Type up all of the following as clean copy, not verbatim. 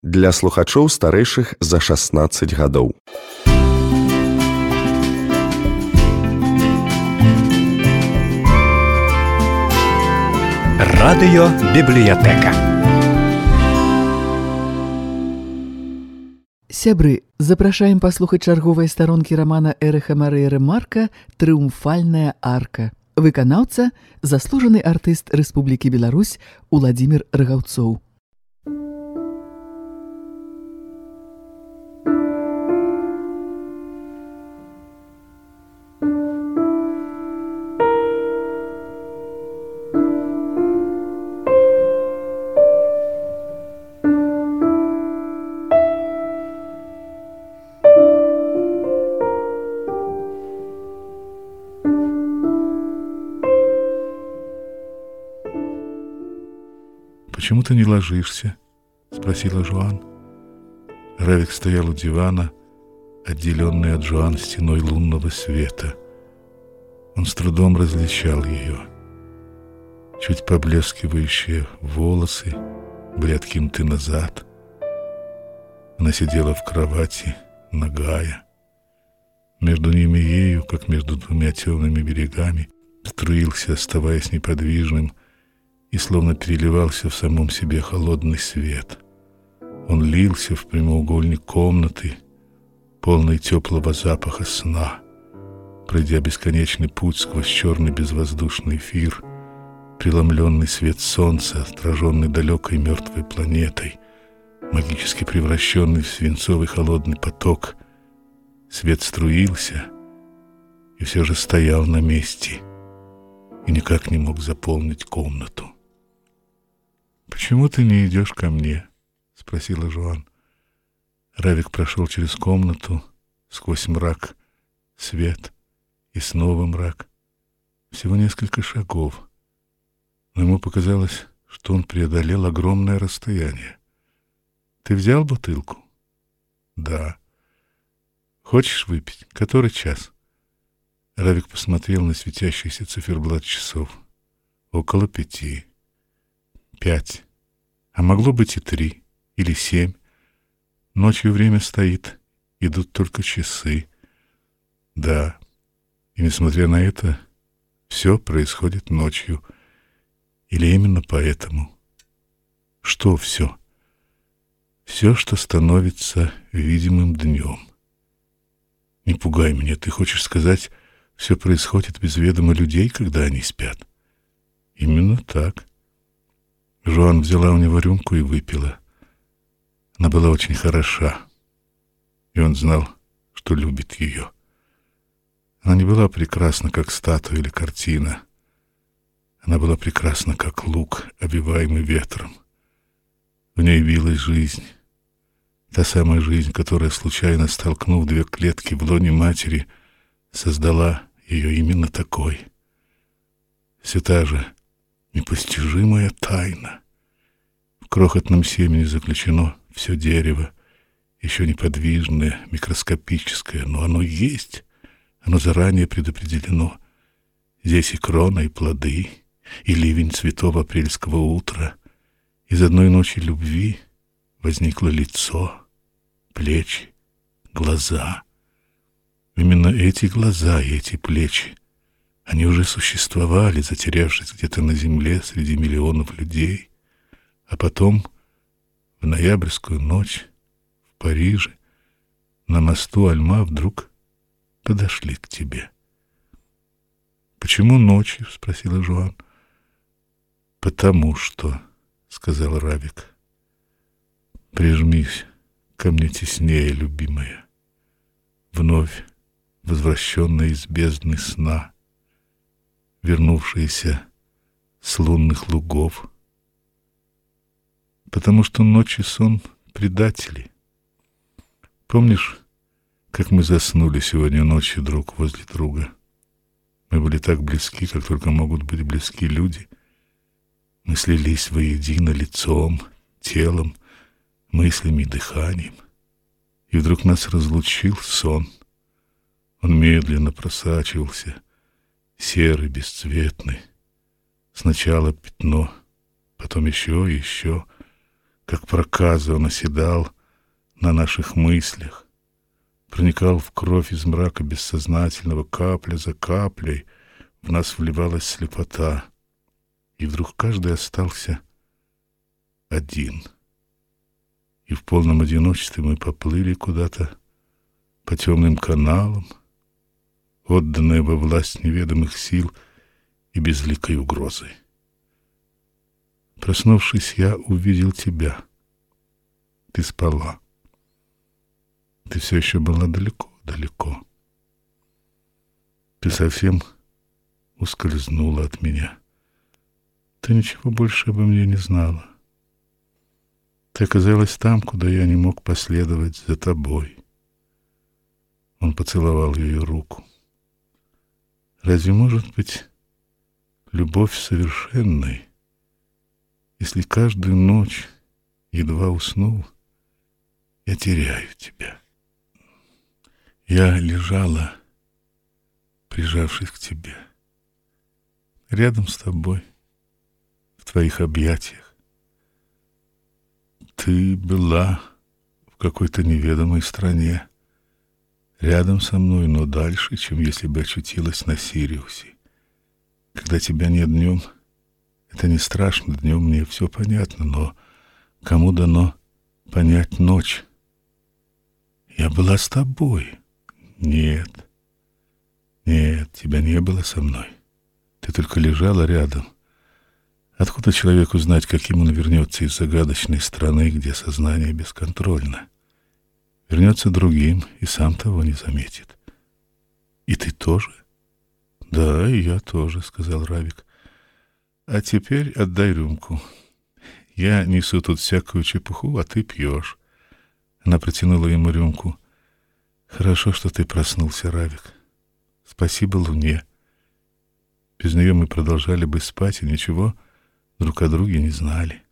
Для слухачоў старэйшых за 16 гадоў. Радыёбібліятэка. Сябры, запрашаем паслухаць чарговыя старонкі рамана Эрыха Марыя Ремарка «Трыумфальная арка». Выканаўца – заслужаны артыст Рэспублікі Беларусь Уладзімір Рагаўцоў. «Почему ты не ложишься?» — спросила Жуан. Равик стоял у дивана, отделенный от Жуан стеной лунного света. Он с трудом различал ее. Чуть поблескивающие волосы были откинуты назад. Она сидела в кровати, нагая. Между ними и ею, как между двумя темными берегами, струился, оставаясь неподвижным, и словно переливался в самом себе холодный свет. Он лился в прямоугольник комнаты, полной теплого запаха сна, пройдя бесконечный путь сквозь черный безвоздушный эфир, преломленный свет солнца, отраженный далекой мертвой планетой, магически превращенный в свинцовый холодный поток. Свет струился и все же стоял на месте и никак не мог заполнить комнату. «Почему ты не идешь ко мне?» — спросила Жуан. Равик прошел через комнату, сквозь мрак, свет и снова мрак. Всего несколько шагов. Но ему показалось, что он преодолел огромное расстояние. «Ты взял бутылку?» «Да». «Хочешь выпить? Который час?» Равик посмотрел на светящийся циферблат часов. «Около 5. 5. А могло быть и 3 или 7. Ночью время стоит, идут только часы. Да, и несмотря на это, все происходит ночью. Или именно поэтому. Что все? Все, что становится видимым днем. Не пугай меня, ты хочешь сказать, все происходит без ведома людей, когда они спят? Именно так. Жуан взяла у него рюмку и выпила. Она была очень хороша, и он знал, что любит ее. Она не была прекрасна, как статуя или картина. Она была прекрасна, как лук, обвиваемый ветром. В ней билась жизнь. Та самая жизнь, которая, случайно столкнув две клетки в лоне матери, создала ее именно такой. Все та же непостижимая тайна. В крохотном семени заключено все дерево, еще неподвижное, микроскопическое, но оно есть, оно заранее предопределено. Здесь и крона, и плоды, и ливень цветов апрельского утра. Из одной ночи любви возникло лицо, плечи, глаза. Именно эти глаза и эти плечи, они уже существовали, затерявшись где-то на земле среди миллионов людей. А потом, в ноябрьскую ночь, в Париже, на мосту Альма вдруг подошли к тебе. «Почему ночью?» — спросила Жуан. «Потому что», — сказал Равик. «Прижмись ко мне теснее, любимая, вновь возвращенная из бездны сна, вернувшаяся с лунных лугов. Потому что ночь и сон предатели. Помнишь, как мы заснули сегодня ночью друг возле друга? Мы были так близки, как только могут быть близки люди. Мы слились воедино лицом, телом, мыслями и дыханием. И вдруг нас разлучил сон. Он медленно просачивался, серый, бесцветный. Сначала пятно, потом еще и еще. Как проказа он оседал на наших мыслях, проникал в кровь из мрака бессознательного, капля за каплей в нас вливалась слепота, и вдруг каждый остался один. И в полном одиночестве мы поплыли куда-то по темным каналам, отданные во власть неведомых сил и безликой угрозы. Проснувшись, я увидел тебя. Ты спала. Ты все еще была далеко. Ты совсем ускользнула от меня. Ты ничего больше обо мне не знала. Ты оказалась там, куда я не мог последовать за тобой. Он поцеловал ее руку. Разве может быть любовь совершенной, если каждую ночь, едва уснув, я теряю тебя? Я лежала, прижавшись к тебе, рядом с тобой, в твоих объятиях. Ты была в какой-то неведомой стране, рядом со мной, но дальше, чем если бы очутилась на Сириусе. Когда тебя нет днем, это не страшно, днем мне все понятно, но кому дано понять ночь? Я была с тобой. Нет, тебя не было со мной. Ты только лежала рядом. Откуда человеку знать, каким он вернется из загадочной страны, где сознание бесконтрольно? Вернется другим и сам того не заметит. И ты тоже? Да, и я тоже, сказал Равик. А теперь отдай рюмку. Я несу тут всякую чепуху, а ты пьешь. Она протянула ему рюмку. Хорошо, что ты проснулся, Равик. Спасибо Луне. Без нее мы продолжали бы спать и ничего друг о друге не знали.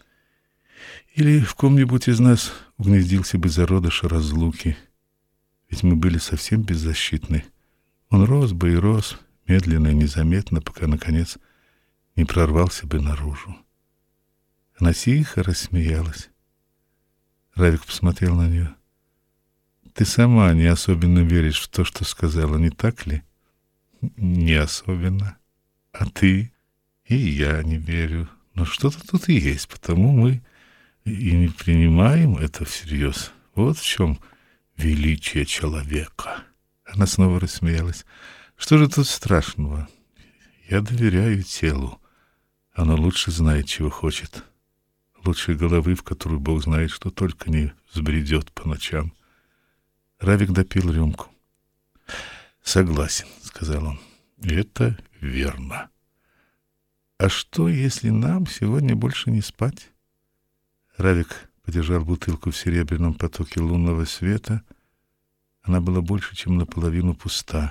Или в ком-нибудь из нас угнездился бы зародыш разлуки. Ведь мы были совсем беззащитны. Он рос бы и рос, медленно и незаметно, пока, наконец, не прорвался бы наружу. Она тихо рассмеялась. Равик посмотрел на нее. Ты сама не особенно веришь в то, что сказала, не так ли? Не особенно. А ты? И я не верю. Но что-то тут и есть, потому мы и не принимаем это всерьез. Вот в чем величие человека. Она снова рассмеялась. Что же тут страшного? Я доверяю телу. Оно лучше знает, чего хочет. Лучше головы, в которую Бог знает, что только не взбредет по ночам. Равик допил рюмку. «Согласен», — сказал он. «Это верно. А что, если нам сегодня больше не спать?» Равик подержал бутылку в серебряном потоке лунного света. Она была больше, чем наполовину пуста.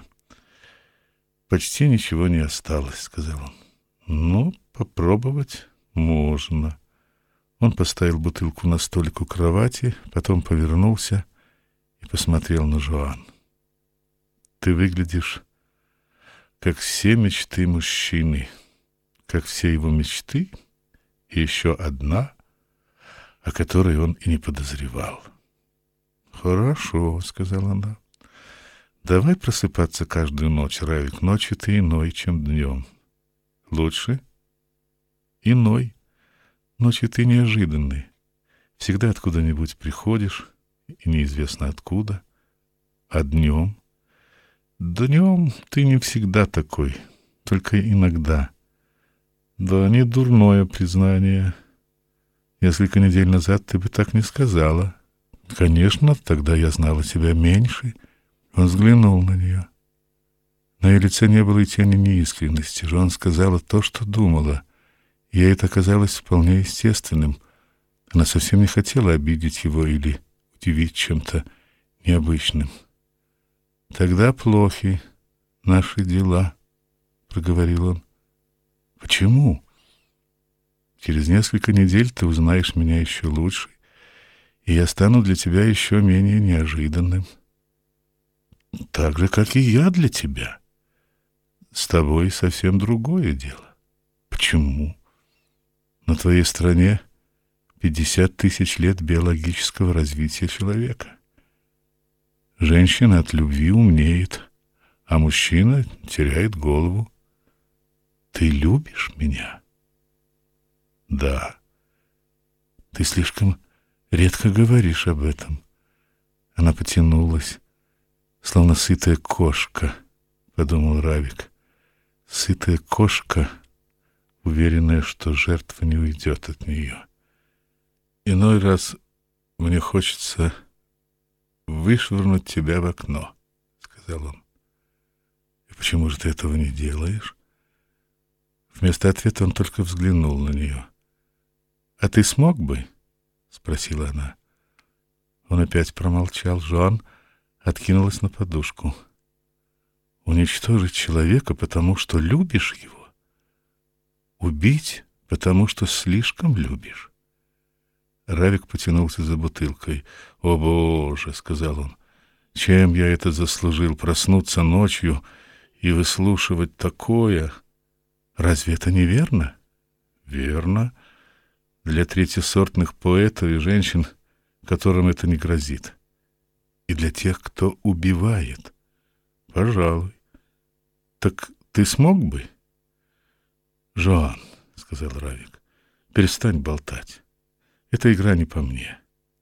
«Почти ничего не осталось», — сказал он. «Ну, попробовать можно». Он поставил бутылку на столик у кровати, потом повернулся и посмотрел на Жоан. «Ты выглядишь, как все мечты мужчины, как все его мечты, и еще одна, о которой он и не подозревал». «Хорошо», — сказала она. «Давай просыпаться каждую ночь, Равик. Ночью ты иной, чем днем. Лучше? Иной. Ночью ты неожиданный. Всегда откуда-нибудь приходишь, и неизвестно откуда. А днем? Днем ты не всегда такой, только иногда. Да, не дурное признание. Несколько недель назад ты бы так не сказала. Конечно, тогда я знала тебя меньше». Он взглянул на нее. На ее лице не было и тени неискренности. Жоан сказала то, что думала. Ей это казалось вполне естественным. Она совсем не хотела обидеть его или удивить чем-то необычным. «Тогда плохи наши дела», — проговорил он. «Почему? Через несколько недель ты узнаешь меня еще лучше, и я стану для тебя еще менее неожиданным. Так же, как и я для тебя. С тобой совсем другое дело. Почему? На твоей стороне 50 тысяч лет биологического развития человека. Женщина от любви умнеет, а мужчина теряет голову. Ты любишь меня? Да. Ты слишком редко говоришь об этом. Она потянулась, словно сытая кошка, подумал Равик. Сытая кошка, уверенная, что жертва не уйдет от нее. Иной раз мне хочется вышвырнуть тебя в окно, сказал он. И почему же ты этого не делаешь? Вместо ответа он только взглянул на нее. А ты смог бы? Спросила она. Он опять промолчал. Жуан откинулась на подушку. Уничтожить человека, потому что любишь его? Убить, потому что слишком любишь? Равик потянулся за бутылкой. «О, Боже!» — сказал он. «Чем я это заслужил? Проснуться ночью и выслушивать такое? Разве это не верно?» «Верно. Для третьесортных поэтов и женщин, которым это не грозит. И для тех, кто убивает. Пожалуй. Так ты смог бы?» «Жуан», — сказал Равик, — «перестань болтать. Эта игра не по мне.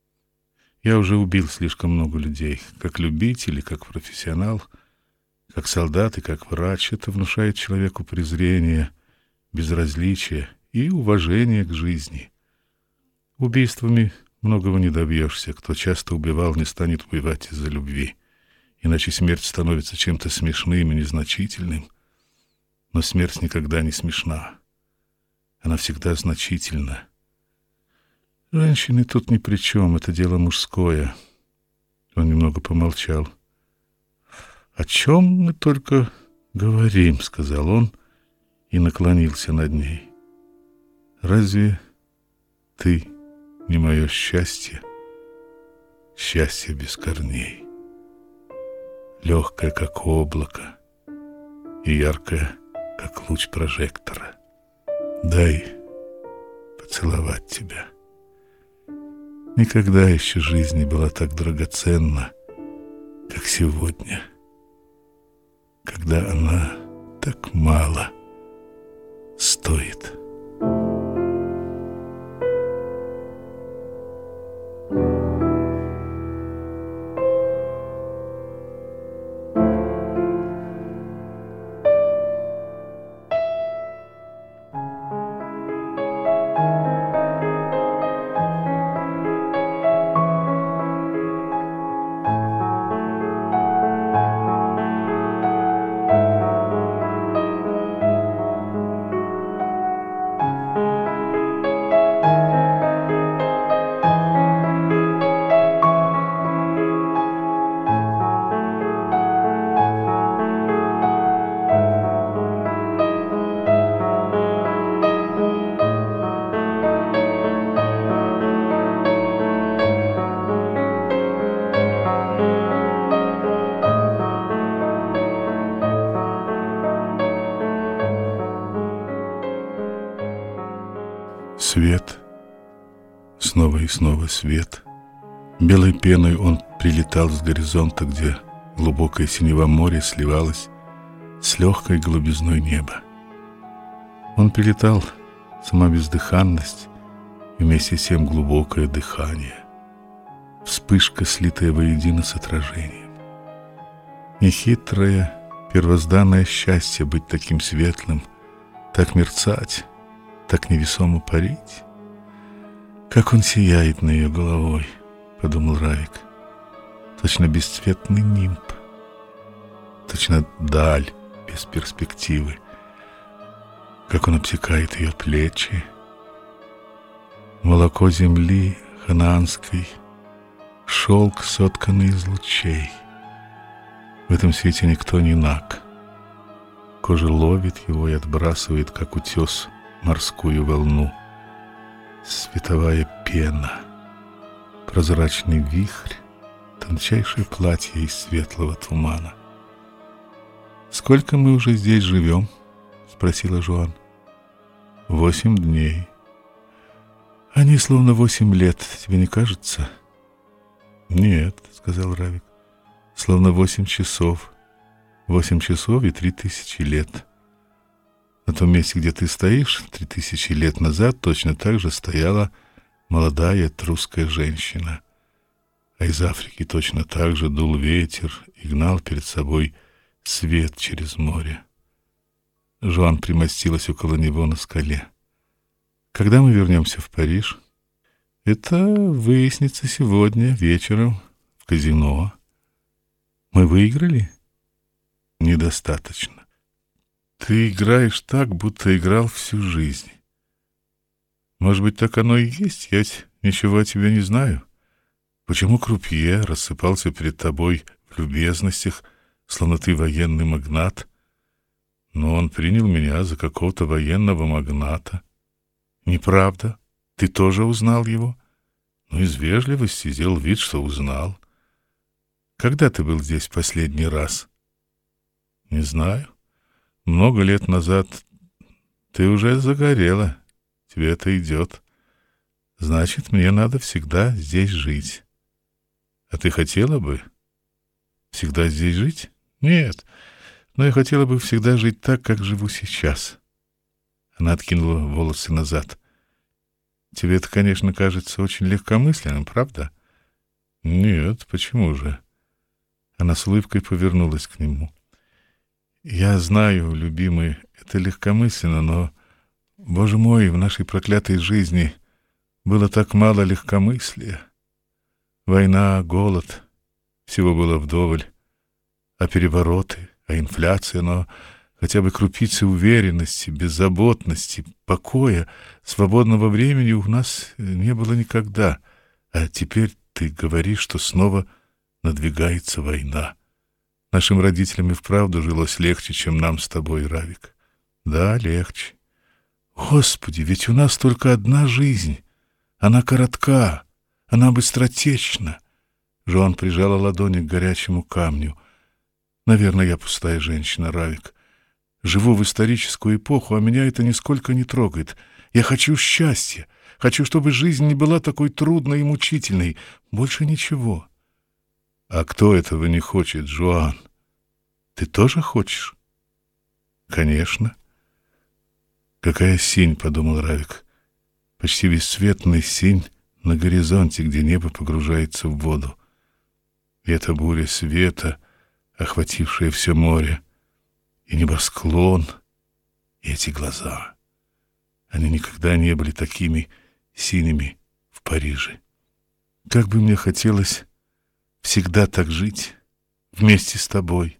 Я уже убил слишком много людей, как любитель и как профессионал, как солдат и как врач. Это внушает человеку презрение, безразличие и уважение к жизни. Убийствами многого не добьешься. Кто часто убивал, не станет убивать из-за любви. Иначе смерть становится чем-то смешным и незначительным. Но смерть никогда не смешна. Она всегда значительна. Женщины тут ни при чем, это дело мужское. Он немного помолчал. «О чем мы только говорим?» — сказал он и наклонился над ней. «Разве ты не мое счастье? Счастье без корней, легкое, как облако, и яркое, как луч прожектора. Дай поцеловать тебя». Никогда еще жизнь не была так драгоценна, как сегодня, когда она так мало стоит. Свет, снова и снова свет. Белой пеной он прилетал с горизонта, где глубокое синева моря сливалось с легкой голубизной неба. Он прилетал, сама бездыханность, и вместе с тем глубокое дыхание, вспышка, слитая воедино с отражением. Нехитрое, первозданное счастье быть таким светлым, так мерцать, так невесомо парить. Как он сияет над ее головой, подумал Равик. Точно бесцветный нимб, точно даль без перспективы. Как он обтекает ее плечи. Молоко земли ханаанской, шелк, сотканный из лучей. В этом свете никто не наг. Кожа ловит его и отбрасывает, как утес, морскую волну. Световая пена, прозрачный вихрь, тончайшее платье из светлого тумана. «Сколько мы уже здесь живем?» — спросила Жуан. 8 дней. Они словно 8 лет, тебе не кажется? Нет, сказал Равик, словно 8 часов. 8 часов и 3000 лет. На том месте, где ты стоишь, 3000 лет назад точно так же стояла молодая русская женщина. А из Африки точно так же дул ветер и гнал перед собой свет через море. Жуан примостилась около него на скале. Когда мы вернемся в Париж? Это выяснится сегодня вечером в казино. Мы выиграли? Недостаточно. Ты играешь так, будто играл всю жизнь. Может быть, так оно и есть? Я ведь ничего о тебе не знаю. Почему крупье рассыпался перед тобой в любезностях, словно ты военный магнат? Но он принял меня за какого-то военного магната. Неправда? Ты тоже узнал его? Ну, из вежливости сделал вид, что узнал. Когда ты был здесь последний раз? Не знаю. Много лет назад. Ты уже загорела. Тебе это идет. Значит, мне надо всегда здесь жить. А ты хотела бы всегда здесь жить? Нет, но я хотела бы всегда жить так, как живу сейчас. Она откинула волосы назад. Тебе это, конечно, кажется очень легкомысленным, правда? Нет, почему же? Она с улыбкой повернулась к нему. Я знаю, любимый, это легкомысленно, но, Боже мой, в нашей проклятой жизни было так мало легкомыслия. Война, голод, всего было вдоволь, а перевороты, а инфляция, но хотя бы крупицы уверенности, беззаботности, покоя, свободного времени у нас не было никогда. А теперь ты говоришь, что снова надвигается война. Нашим родителям и вправду жилось легче, чем нам с тобой, Равик. Да, легче. Господи, ведь у нас только одна жизнь. Она коротка, она быстротечна. Жуан прижала ладони к горячему камню. Наверное, я пустая женщина, Равик. Живу в историческую эпоху, а меня это нисколько не трогает. Я хочу счастья. Хочу, чтобы жизнь не была такой трудной и мучительной. Больше ничего. А кто этого не хочет, Жуан? Ты тоже хочешь? Конечно. Какая синь, подумал Равик. Почти бесцветный синь на горизонте, где небо погружается в воду. И эта буря света, охватившая все море, и небосклон, и эти глаза. Они никогда не были такими синими в Париже. Как бы мне хотелось всегда так жить, вместе с тобой.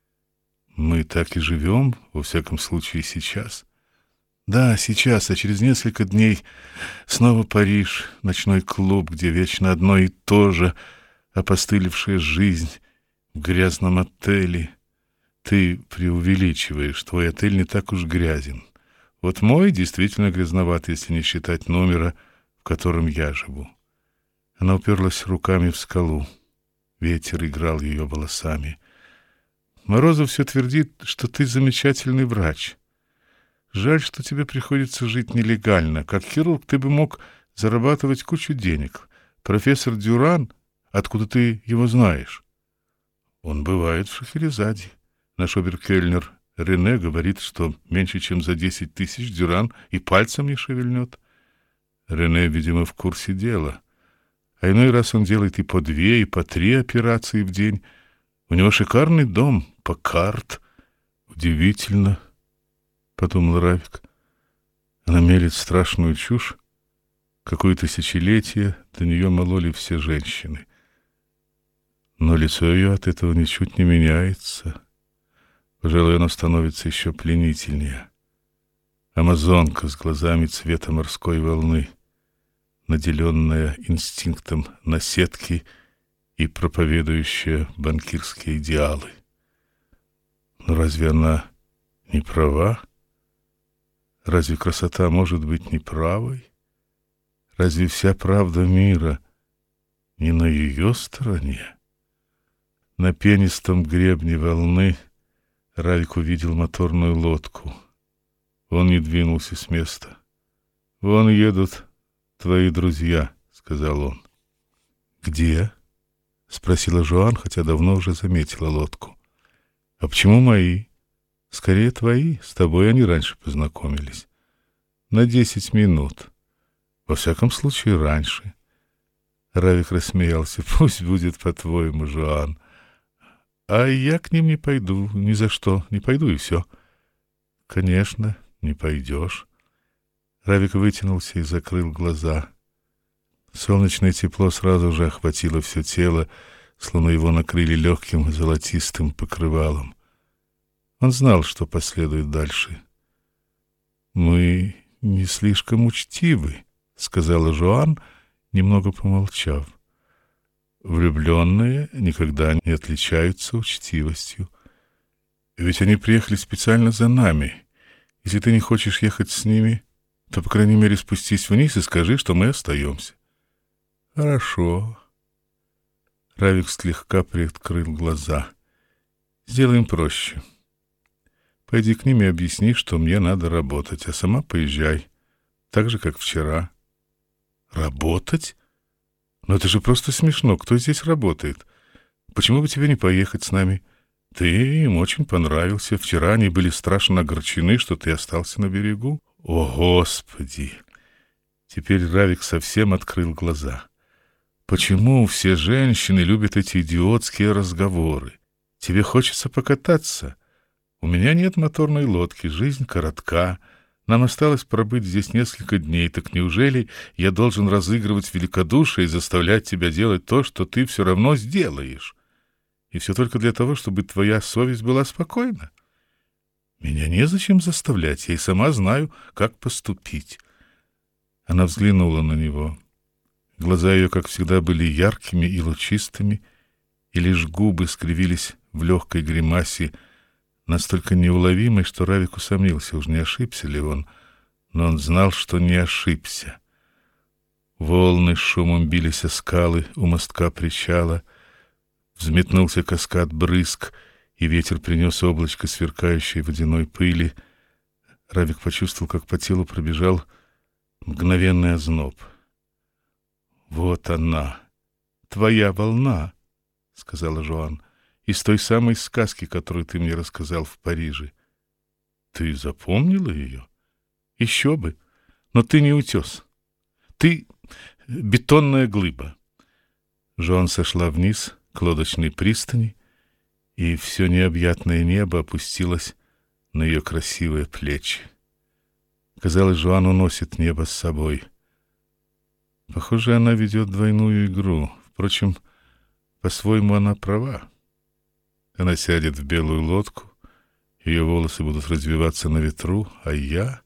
Мы так и живем, во всяком случае, сейчас. Да, сейчас, а через несколько дней снова Париж, ночной клуб, где вечно одно и то же, опостылевшая жизнь в грязном отеле. Ты преувеличиваешь, твой отель не так уж грязен. Вот мой действительно грязноват, если не считать номера, в котором я живу. Она уперлась руками в скалу. Ветер играл ее волосами. Морозов все твердит, что ты замечательный врач. Жаль, что тебе приходится жить нелегально. Как хирург ты бы мог зарабатывать кучу денег. Профессор Дюран, откуда ты его знаешь? Он бывает в Шахерезаде. Наш оберкельнер Рене говорит, что меньше чем за 10 тысяч Дюран и пальцем не шевельнет. Рене, видимо, в курсе дела. А иной раз он делает и по 2, и по 3 операции в день. У него шикарный дом, Паккарт. Удивительно, подумал Равик. Она мелет страшную чушь. Какое тысячелетие до нее мололи все женщины. Но лицо ее от этого ничуть не меняется. Пожалуй, оно становится еще пленительнее. Амазонка с глазами цвета морской волны, наделенная инстинктом наседки и проповедующая банкирские идеалы. Но разве она не права? Разве красота может быть неправой? Разве вся правда мира не на ее стороне? На пенистом гребне волны Равик увидел моторную лодку. Он не двинулся с места. Вон едут твои друзья», — сказал он. «Где?» — спросила Жоан, хотя давно уже заметила лодку. «А почему мои?» «Скорее твои, с тобой они раньше познакомились. На 10 минут. Во всяком случае, раньше». Равик рассмеялся. «Пусть будет по-твоему, Жоан. А я к ним не пойду, ни за что, не пойду и все». «Конечно, не пойдешь». Равик вытянулся и закрыл глаза. Солнечное тепло сразу же охватило все тело, словно его накрыли легким золотистым покрывалом. Он знал, что последует дальше. «Мы не слишком учтивы», — сказала Жоан, немного помолчав. «Влюбленные никогда не отличаются учтивостью. Ведь они приехали специально за нами. Если ты не хочешь ехать с ними, то, по крайней мере, спустись вниз и скажи, что мы остаемся». «Хорошо». Равик слегка приоткрыл глаза. «Сделаем проще. Пойди к ним и объясни, что мне надо работать, а сама поезжай, так же, как вчера». «Работать? Но это же просто смешно. Кто здесь работает? Почему бы тебе не поехать с нами? Ты им очень понравился. Вчера они были страшно огорчены, что ты остался на берегу». «О, Господи!» Теперь Равик совсем открыл глаза. «Почему все женщины любят эти идиотские разговоры? Тебе хочется покататься? У меня нет моторной лодки, жизнь коротка. Нам осталось пробыть здесь несколько дней, так неужели я должен разыгрывать великодушие и заставлять тебя делать то, что ты все равно сделаешь? И все только для того, чтобы твоя совесть была спокойна? Меня незачем заставлять, я и сама знаю, как поступить». Она взглянула на него. Глаза ее, как всегда, были яркими и лучистыми, и лишь губы скривились в легкой гримасе, настолько неуловимой, что Равик усомнился, уж не ошибся ли он, но он знал, что не ошибся. Волны с шумом бились о скалы у мостка причала, взметнулся каскад брызг, и ветер принес облачко сверкающей водяной пыли. Равик почувствовал, как по телу пробежал мгновенный озноб. «Вот она, твоя волна», — сказала Жоан, — «из той самой сказки, которую ты мне рассказал в Париже». «Ты запомнила ее?» «Еще бы, но ты не утес. Ты бетонная глыба». Жоан сошла вниз к лодочной пристани, и все необъятное небо опустилось на ее красивые плечи. Казалось, Жоан уносит небо с собой. Похоже, она ведет двойную игру. Впрочем, по-своему она права. Она сядет в белую лодку, ее волосы будут развиваться на ветру, а я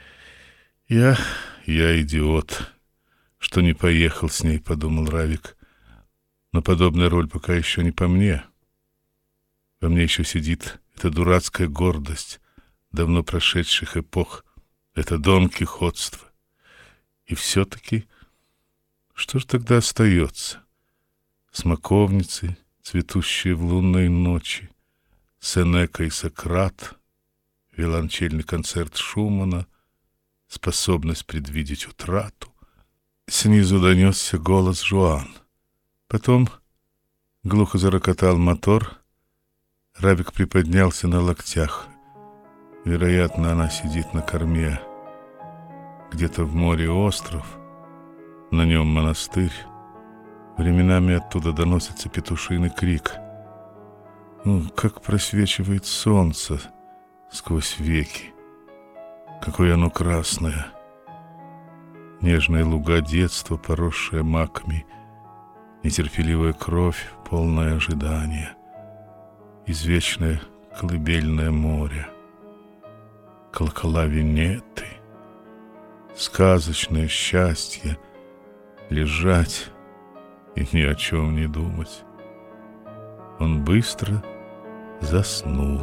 идиот, что не поехал с ней, подумал Равик. Но подобная роль пока еще не по мне. Во мне еще сидит эта дурацкая гордость давно прошедших эпох, это донкихотство. И все-таки, что же тогда остается? Смоковницы, цветущие в лунной ночи, Сенека и Сократ, виолончельный концерт Шумана, способность предвидеть утрату. Снизу донесся голос Жоан. Потом глухо зарокотал мотор. Равик приподнялся на локтях. Вероятно, она сидит на корме. Где-то в море остров, на нем монастырь. Временами оттуда доносится петушиный крик. Как просвечивает солнце сквозь веки. Какое оно красное. Нежные луга детства, поросшие маками, нетерпеливая кровь, полное ожидание. Извечное колыбельное море. Колокола Венеты. Сказочное счастье лежать и ни о чем не думать. Он быстро заснул.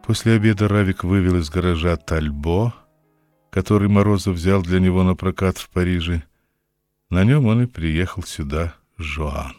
После обеда Равик вывел из гаража Тальбо, который Морозов взял для него на прокат в Париже. На нем он и приехал сюда с Жоан.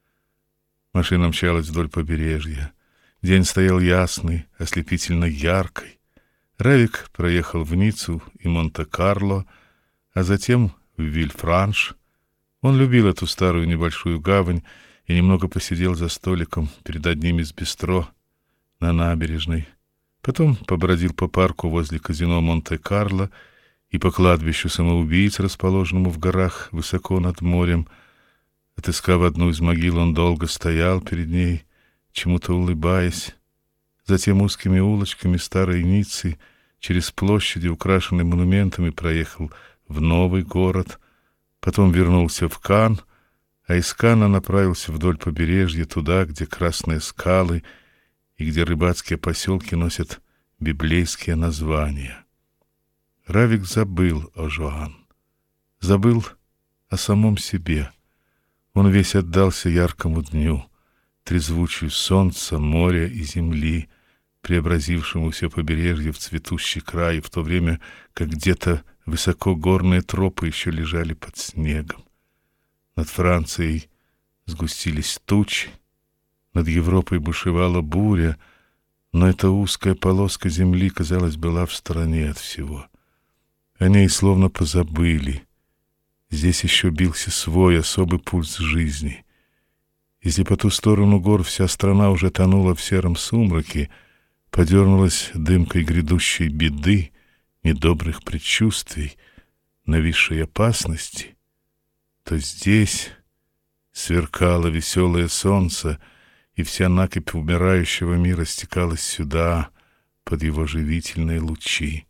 Машина мчалась вдоль побережья. День стоял ясный, ослепительно яркий. Равик проехал в Ниццу и Монте-Карло, а затем в Вильфранш. Он любил эту старую небольшую гавань и немного посидел за столиком перед одним из бистро на набережной. Потом побродил по парку возле казино Монте-Карло и по кладбищу самоубийц, расположенному в горах высоко над морем. Отыскав одну из могил, он долго стоял перед ней, чему-то улыбаясь. Затем узкими улочками старой Ниццы через площади, украшенные монументами, проехал в новый город. Потом вернулся в Кан, а из Кана направился вдоль побережья туда, где красные скалы и где рыбацкие поселки носят библейские названия. Равик забыл о Жоан, забыл о самом себе. Он весь отдался яркому дню, трезвучию солнца, моря и земли, преобразившему все побережье в цветущий край, в то время как где-то высоко горные тропы еще лежали под снегом. Над Францией сгустились тучи, над Европой бушевала буря, но эта узкая полоска земли, казалось, была в стороне от всего. О ней словно позабыли. Здесь еще бился свой особый пульс жизни. Если по ту сторону гор вся страна уже тонула в сером сумраке, подернулась дымкой грядущей беды, недобрых предчувствий, нависшей опасности, то здесь сверкало веселое солнце, и вся накипь умирающего мира стекалась сюда под его живительные лучи.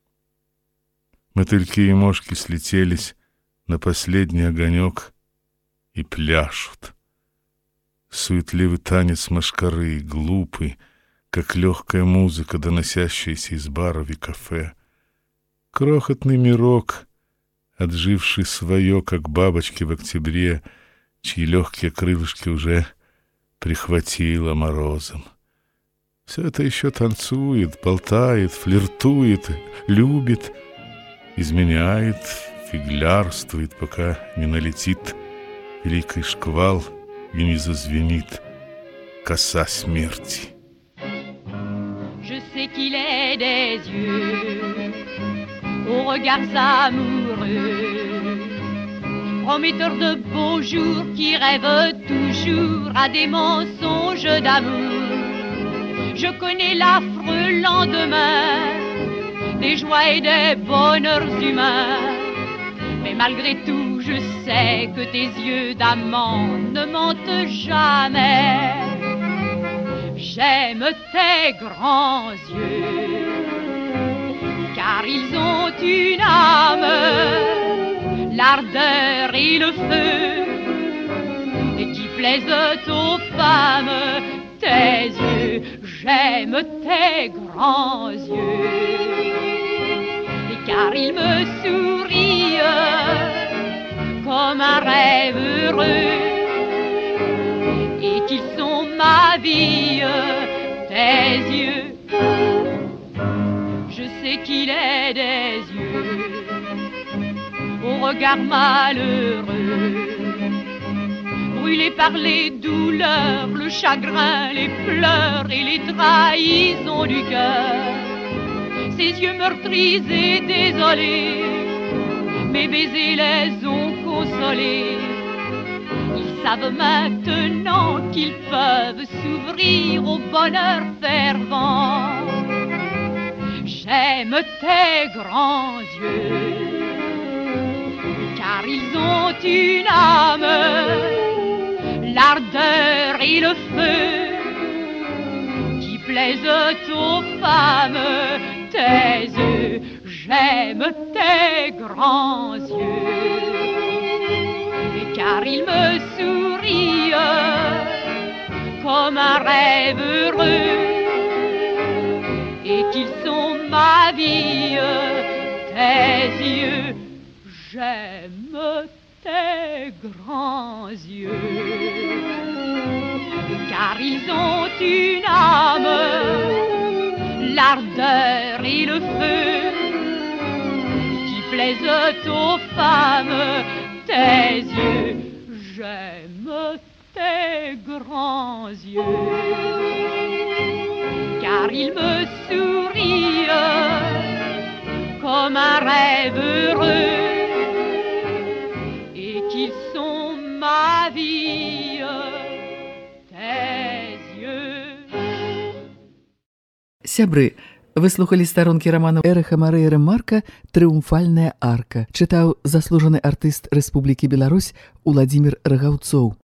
Мотыльки и мошки слетелись на последний огонек и пляшут. Суетливый танец мошкары, глупый, как легкая музыка, доносящаяся из баров и кафе. Крохотный мирок, отживший свое, как бабочки в октябре, чьи легкие крылышки уже прихватило морозом. Все это еще танцует, болтает, флиртует, любит, изменяет, фиглярствует, пока не налетит великий шквал и не зазвенит коса смерти. Je sais qu'il est des yeux aux regards amoureux, prometteur de beaux jours qui rêve toujours à des mensonges d'amour. Je connais l'affreux lendemain des joies et des bonheurs humains, mais malgré tout je sais que tes yeux d'amant ne mentent jamais. J'aime tes grands yeux, car ils ont une âme, l'ardeur et le feu, et qui plaisent aux femmes. Tes yeux, j'aime tes grands yeux, et car ils me sourient comme un rêve heureux, et qu'ils sont ma vie, tes yeux. Je sais qu'il est des yeux au regard malheureux, brûlés par les douleurs, le chagrin, les pleurs et les trahisons du cœur. Ces yeux meurtris et désolés, mes baisers les ont consolés. Ils savent maintenant qu'ils peuvent s'ouvrir au bonheur fervent. J'aime tes grands yeux, car ils ont une âme, l'ardeur et le feu, qui plaisent aux femmes. Tes yeux, j'aime tes grands yeux, et car ils me sourient comme un rêve heureux, et qu'ils sont ma vie, tes yeux, j'aime tes grands yeux, car ils ont une âme, l'ardeur et le feu qui plaisent aux femmes. Tes yeux, j'aime tes grands yeux, car ils me sourient comme un rêve heureux, et qu'ils sont ma vie, tes yeux. Сябры, вы слухали старонкі раману Эрэха Марыі Рэмарка «Трыумфальная арка». Чытаў заслужаны артыст Рэспублікі Беларусь Уладзімір Рагаўцоў.